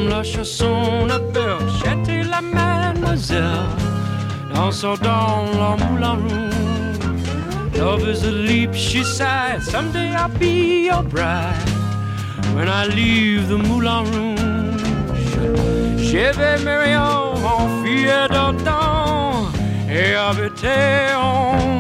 la chanson appelle J'étais la mademoiselle dansant dans la Moulin Rouge. Love is a leap, she sighed. Someday I'll be your bride when I leave the Moulin Rouge. Je vais marier en fille d'autant et habiter en